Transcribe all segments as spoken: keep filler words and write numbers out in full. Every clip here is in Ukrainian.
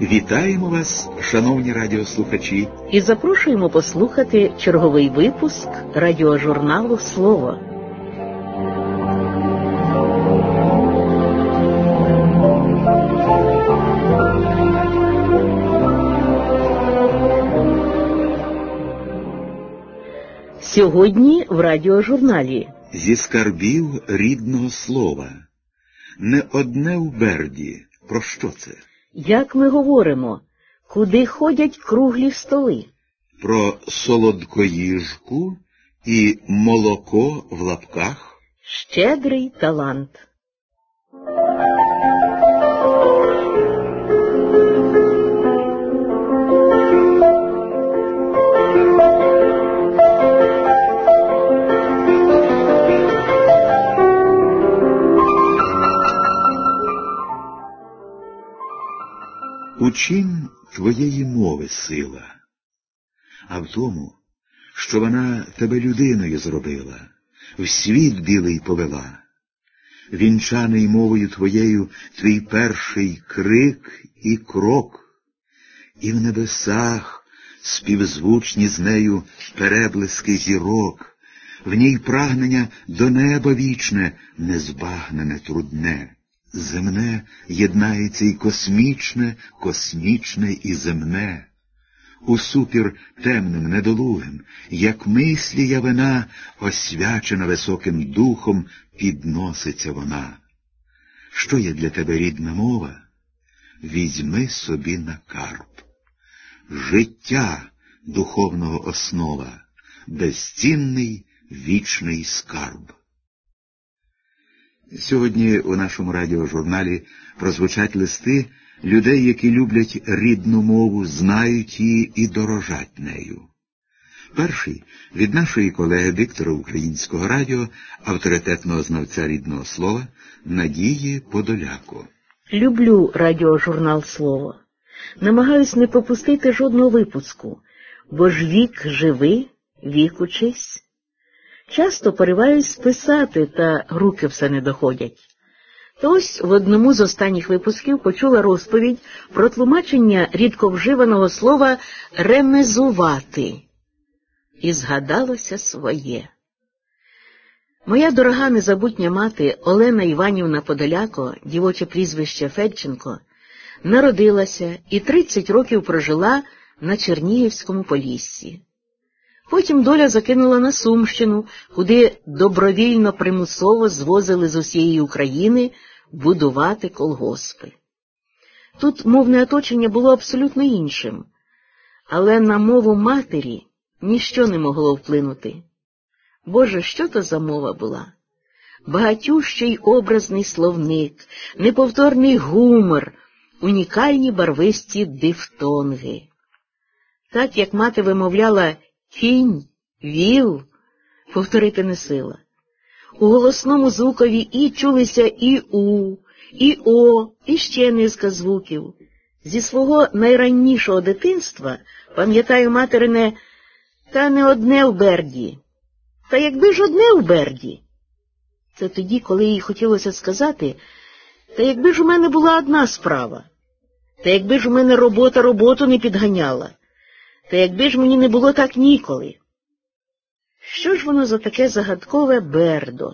Вітаємо вас, шановні радіослухачі, і запрошуємо послухати черговий випуск радіожурналу «Слово». Сьогодні в радіожурналі зі скарбів рідного слова. Не одне в Берді. Про що це? Як ми говоримо, куди ходять круглі столи? Про солодкоїжку і молоко в лапках. Щедрий талант. У чим твоєї мови сила? А в тому, що вона тебе людиною зробила, в світ білий повела. Вінчаний мовою твоєю твій перший крик і крок, і в небесах співзвучні з нею переблиски зірок, в ній прагнення до неба вічне, незбагнене трудне. Земне єднається і космічне, космічне і земне. Усупір темним недолугим, як мислі явина, освячена високим духом, підноситься вона. Що є для тебе рідна мова? Візьми собі на карб. Життя духовного основа, безцінний вічний скарб. Сьогодні у нашому радіожурналі прозвучать листи людей, які люблять рідну мову, знають її і дорожать нею. Перший – від нашої колеги диктора Українського радіо, авторитетного знавця рідного слова Надії Подоляко. Люблю радіожурнал «Слово». Намагаюсь не пропустити жодного випуску, бо ж вік живи, вік учись. Часто пориваюсь писати, та руки все не доходять. То ось в одному з останніх випусків почула розповідь про тлумачення рідковживаного слова «ремезувати». І згадалося своє. Моя дорога незабутня мати Олена Іванівна Подоляко, дівоче прізвище Федченко, народилася і тридцять років прожила на Чернігівському Поліссі. Потім доля закинула на Сумщину, куди добровільно примусово звозили з усієї України будувати колгоспи. Тут мовне оточення було абсолютно іншим, але на мову матері ніщо не могло вплинути. Боже, що то за мова була? Багатющий образний словник, неповторний гумор, унікальні барвисті дифтонги. Так, як мати вимовляла «кінь», «віл», повторити не сила. У голосному звукові «і» чулися і «у», і «о», і ще низка звуків. Зі свого найраннішого дитинства пам'ятаю материне «та не одне в Берді», «та якби ж одне в Берді». Це тоді, коли їй хотілося сказати «та якби ж у мене була одна справа», «та якби ж у мене робота роботу не підганяла», «та якби ж мені не було так ніколи». Що ж воно за таке загадкове Бердо?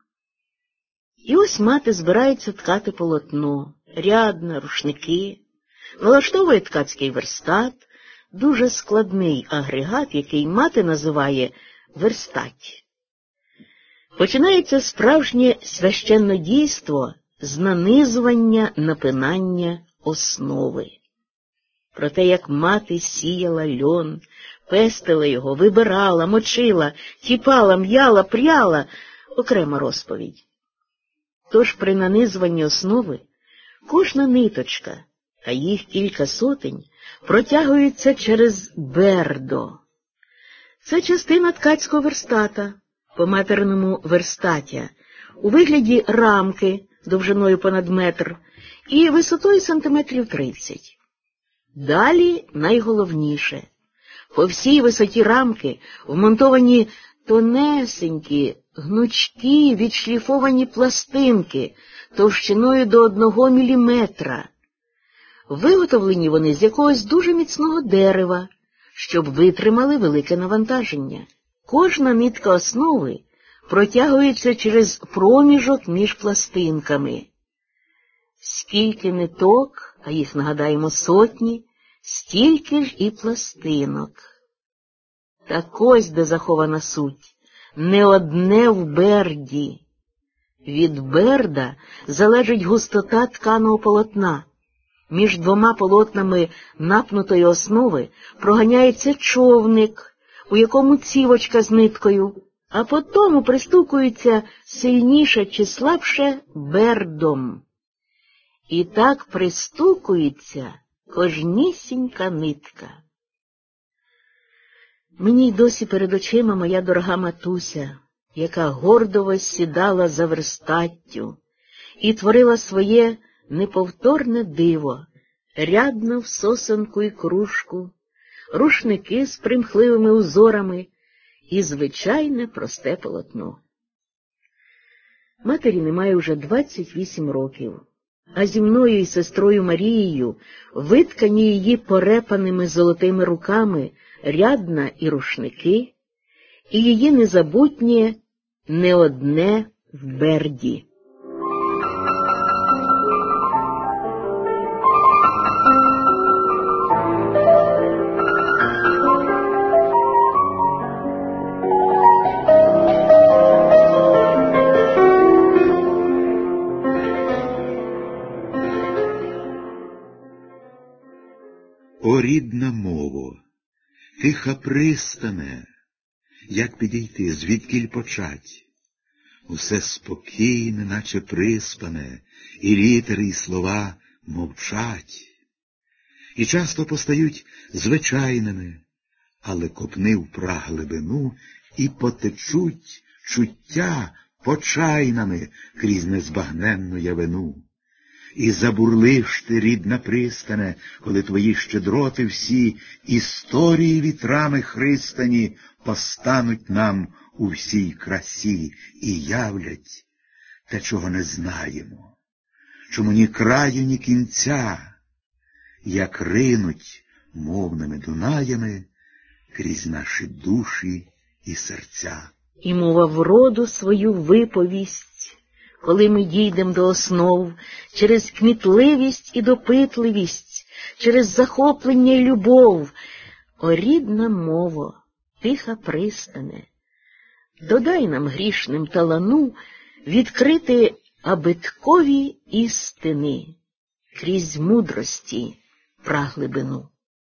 І ось мати збирається ткати полотно, рядна, рушники, налаштовує ткацький верстат, дуже складний агрегат, який мати називає верстать. Починається справжнє священнодійство з нанизування, напинання основи. Про те, як мати сіяла льон, пестила його, вибирала, мочила, тіпала, м'яла, пряла – окрема розповідь. Тож при нанизуванні основи кожна ниточка, а їх кілька сотень, протягується через бердо. Це частина ткацького верстата, по-материному верстаття, у вигляді рамки довжиною понад метр і висотою сантиметрів тридцять. Далі найголовніше. По всій висоті рамки вмонтовані тонесенькі, гнучкі, відшліфовані пластинки товщиною до одного міліметра. Виготовлені вони з якогось дуже міцного дерева, щоб витримали велике навантаження. Кожна нитка основи протягується через проміжок між пластинками. Скільки ниток, а їх, нагадаємо, сотні, стільки ж і пластинок. Так ось де захована суть. Не одне в берді. Від берда залежить густота тканого полотна. Між двома полотнами напнутої основи проганяється човник, у якому цівочка з ниткою, а потому пристукується сильніше чи слабше бердом. І так пристукується кожнісінька нитка. Мені й досі перед очима моя дорога матуся, яка гордо восідала за верстаттю і творила своє неповторне диво, рядно в сосенку і кружку, рушники з примхливими узорами і звичайне просте полотно. Матері немає вже двадцять вісім років, а зі мною і сестрою Марією виткані її порепаними золотими руками рядна і рушники, і її незабутнє не одне в берді. О, рідна мово, тиха пристане, як підійти, звідкіль почать? Усе спокійне, наче приспане, і літери, і слова мовчать. І часто постають звичайними, але копни в праг глибину, і потечуть чуття почайнами крізь незбагненну явину. І забурлиш ти, рідна пристане, коли твої щедроти всі історії вітрами христані постануть нам у всій красі і являть те, чого не знаємо, чому ні краю, ні кінця, як ринуть мовними дунаями крізь наші душі і серця. І мова вроду свою виповість, коли ми дійдем до основ, через кмітливість і допитливість, через захоплення й любов. О, рідна мово, тиха пристане, додай нам грішним талану відкрити абиткові істини крізь мудрості праглибину.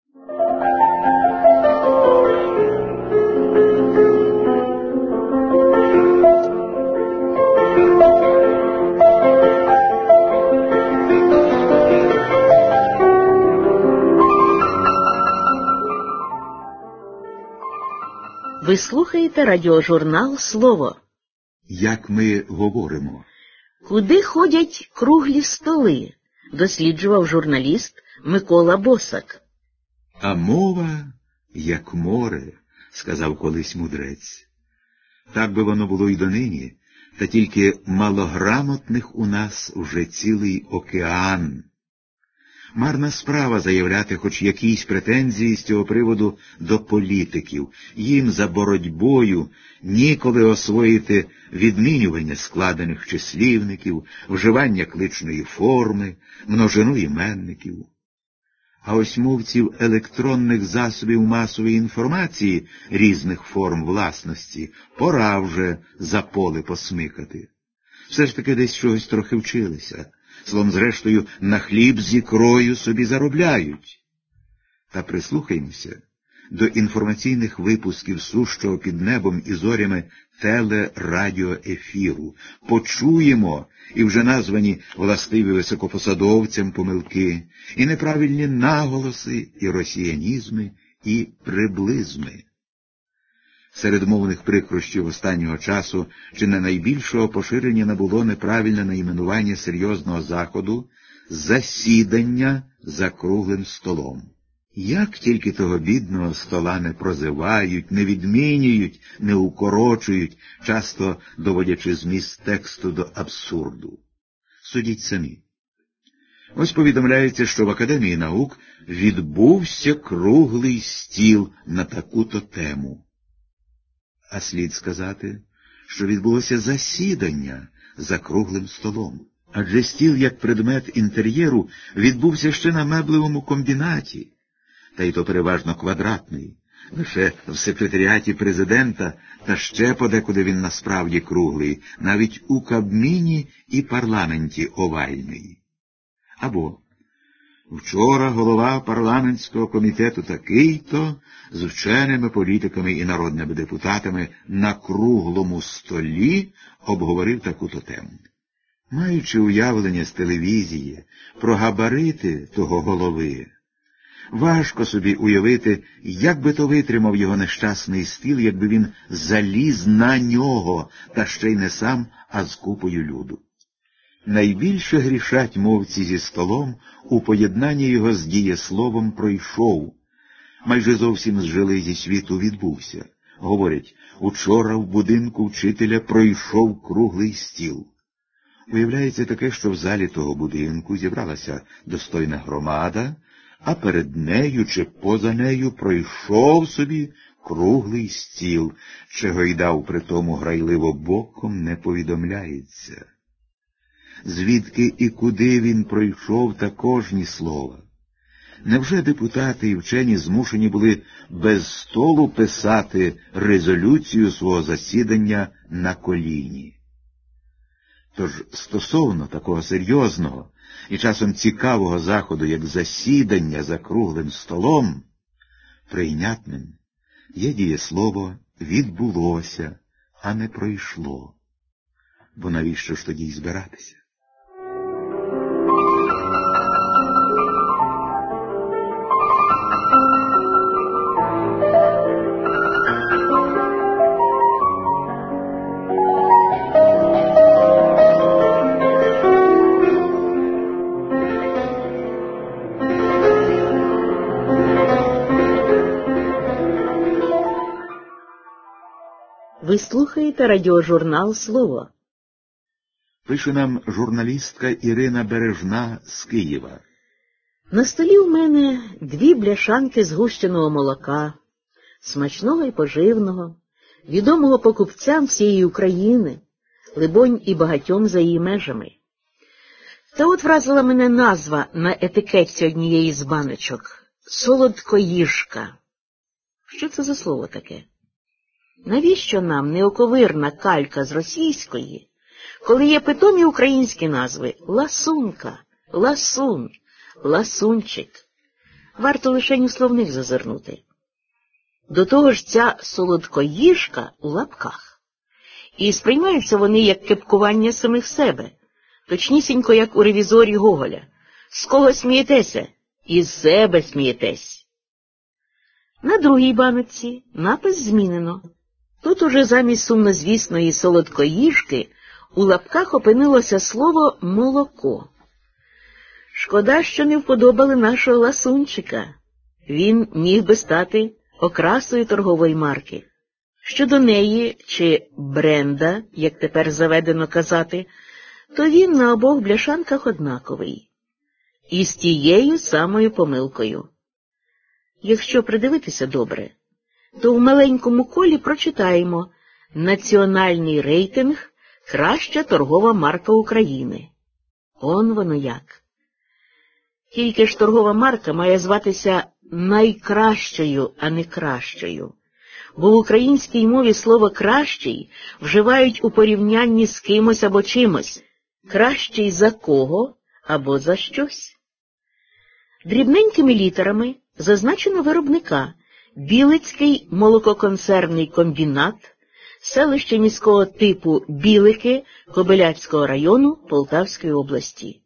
Ви слухаєте радіожурнал «Слово». Як ми говоримо? Куди ходять круглі столи? Досліджував журналіст Микола Босак. А мова, як море, сказав колись мудрець. Так би воно було й донині, та тільки малограмотних у нас уже цілий океан. Марна справа заявляти хоч якісь претензії з цього приводу до політиків. Їм за боротьбою ніколи освоїти відмінювання складених числівників, вживання кличної форми, множину іменників. А ось мовців електронних засобів масової інформації різних форм власності пора вже за поле посмикати. Все ж таки десь чогось трохи вчилися. Словом, зрештою, на хліб з ікрою собі заробляють. Та прислухаємося до інформаційних випусків сущого під небом і зорями телерадіоефіру. Почуємо і вже названі властиві високопосадовцям помилки, і неправильні наголоси, і росіянізми, і приблизми. Серед мовних прикрощів останнього часу чи не найбільшого поширення набуло неправильне найменування серйозного заходу «засідання за круглим столом». Як тільки того бідного стола не прозивають, не відмінюють, не укорочують, часто доводячи зміст тексту до абсурду. Судіть самі. Ось повідомляється, що в Академії наук відбувся круглий стіл на таку-то тему. А слід сказати, що відбулося засідання за круглим столом. Адже стіл, як предмет інтер'єру, відбувся ще на меблевому комбінаті, та й то переважно квадратний, лише в секретаріаті президента, та ще подекуди він насправді круглий, навіть у Кабміні і парламенті овальний. Або вчора голова парламентського комітету такий-то з вченими політиками і народними депутатами на круглому столі обговорив таку-то тему. Маючи уявлення з телевізії про габарити того голови, важко собі уявити, як би то витримав його нещасний стіл, якби він заліз на нього, та ще й не сам, а з купою люду. Найбільше грішать мовці зі столом у поєднанні його з дієсловом «пройшов». Майже зовсім зжили зі світу відбувся. Говорять, учора в будинку вчителя пройшов круглий стіл. Уявляється таке, що в залі того будинку зібралася достойна громада, а перед нею чи поза нею пройшов собі круглий стіл, чого й дав при тому грайливо боком не повідомляється. Звідки і куди він пройшов, також ні слова. Невже депутати і вчені змушені були без столу писати резолюцію свого засідання на коліні? Тож стосовно такого серйозного і часом цікавого заходу, як засідання за круглим столом, прийнятним є дієслово «відбулося», а не «пройшло». Бо навіщо ж тоді й збиратися? Ви слухаєте радіожурнал «Слово». Пише нам журналістка Ірина Бережна з Києва. На столі у мене дві бляшанки згущеного молока, смачного і поживного, відомого покупцям всієї України, либонь і багатьом за її межами. Та от вразила мене назва на етикетці однієї з баночок – «Солодкоїжка». Що це за слово таке? Навіщо нам неоковирна калька з російської, коли є питомі українські назви ласунка, ласун, ласунчик? Варто лише у словник зазирнути. До того ж ця солодкоїжка у лапках. І сприймаються вони як кепкування самих себе, точнісінько як у ревізорі Гоголя. З кого смієтеся? Із себе смієтесь. На другій баночці напис змінено. Тут уже замість сумнозвісної солодкоїжки у лапках опинилося слово «молоко». Шкода, що не вподобали нашого ласунчика. Він міг би стати окрасою торгової марки. Щодо неї, чи бренда, як тепер заведено казати, то він на обох бляшанках однаковий. І з тією самою помилкою. Якщо придивитися добре, то в маленькому колі прочитаємо «Національний рейтинг – краща торгова марка України». Он воно як. Тільки ж торгова марка має зватися найкращою, а не кращою. Бо в українській мові слово «кращий» вживають у порівнянні з кимось або чимось. Кращий за кого або за щось. Дрібненькими літерами зазначено виробника – Білицький молококонцерний комбінат, селище міського типу Білики Кобиляцького району Полтавської області.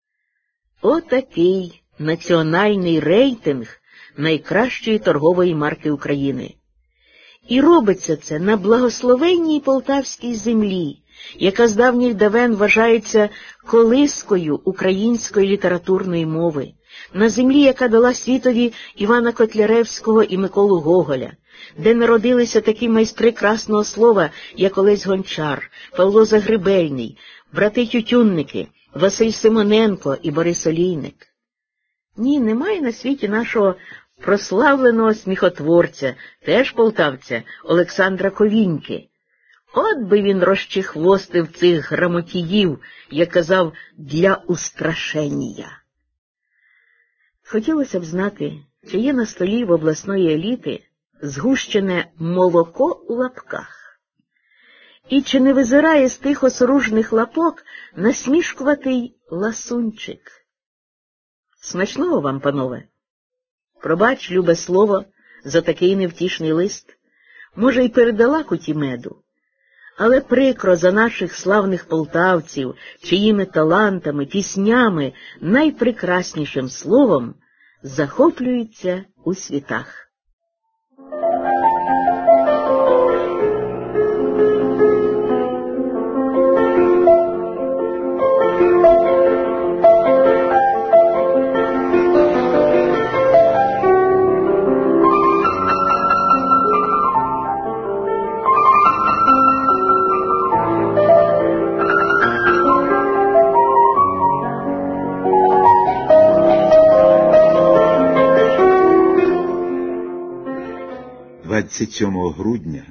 Отакий національний рейтинг найкращої торгової марки України. І робиться це на благословенній полтавській землі, яка з давніх давен вважається колискою української літературної мови, на землі, яка дала світові Івана Котляревського і Миколу Гоголя, де народилися такі майстри красного слова, як Олесь Гончар, Павло Загребельний, брати Тютюнники, Василь Симоненко і Борис Олійник. Ні, немає на світі нашого прославленого сміхотворця, теж полтавця, Олександра Ковіньки. От би він розчехвостив цих грамотіїв, як казав, для устрашення. Хотілося б знати, чи є на столі в обласної еліти згущене молоко у лапках, і чи не визирає з тих осоружних лапок насмішкуватий ласунчик. Смачного вам, панове! Пробач, любе слово, за такий невтішний лист. Може, й передала куті меду. Але прикро за наших славних полтавців, чиїми талантами, піснями, найпрекраснішим словом захоплюються у світах. двадцять сьомого грудня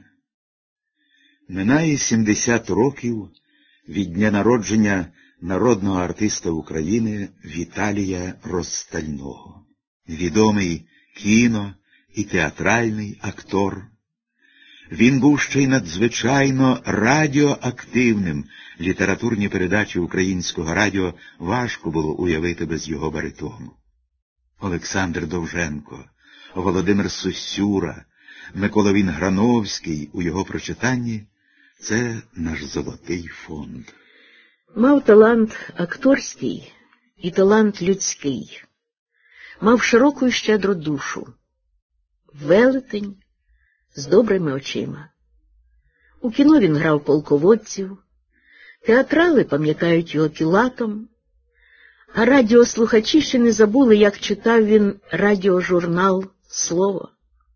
минає сімдесят років від дня народження народного артиста України Віталія Розстального. Відомий кіно і театральний актор. Він був ще й надзвичайно радіоактивним. Літературні передачі українського радіо важко було уявити без його баритону. Олександр Довженко, Володимир Сосюра, Микола Вінграновський у його прочитанні – це наш золотий фонд. Мав талант акторський і талант людський. Мав широку і щедру душу. Велетень з добрими очима. У кіно він грав полководців, театрали пам'ятають його Пілатом, а радіослухачі ще не забули, як читав він радіожурнал «Слово».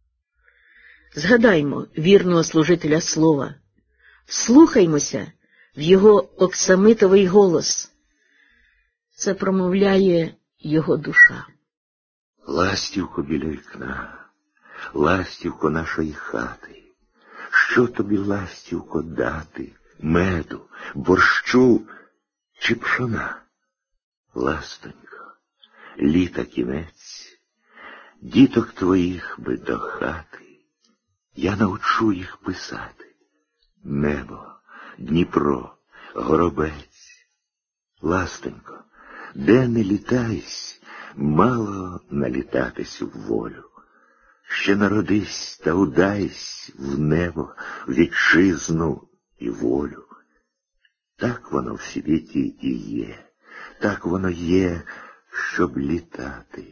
Згадаймо вірного служителя слова, вслухаймося в його оксамитовий голос. Це промовляє його душа. Ластівко біля вікна, ластівко нашої хати, що тобі, ластівко, дати, меду, борщу чи пшона? Ластонько, літа кінець, діток твоїх би до хати, я навчу їх писати. Небо, Дніпро, горобець. Ластонько, де не літайсь, мало налітатись в волю. Ще народись та удайсь в небо, в вітчизну і волю. Так воно в світі і є, так воно є, щоб літати.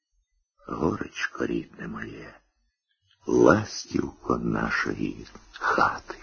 Горечко рідне моє, ластівко нашої хати.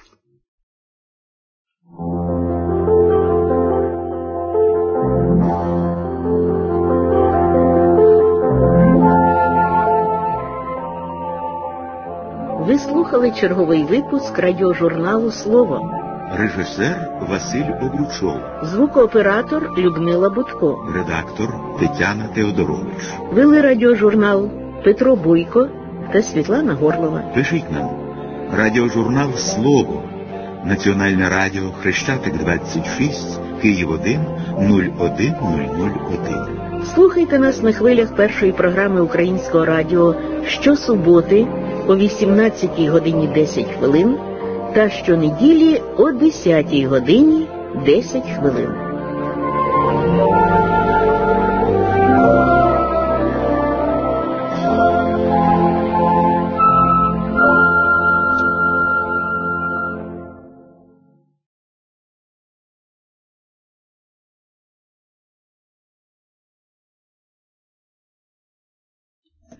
Ви слухали черговий випуск радіожурналу «Слово». Режисер Василь Обручов. Звукооператор Людмила Будко. Редактор Тетяна Теодорович. Вели радіожурнал Петро Буйко та Світлана Горлова. Пишіть нам. Радіожурнал «Слово». Національне радіо Хрещатик двадцять шість, Київ один, нуль один нуль нуль один. Слухайте нас на хвилях першої програми Українського радіо щосуботи о вісімнадцятій годині десять хвилин та щонеділі о десятій годині десять хвилин.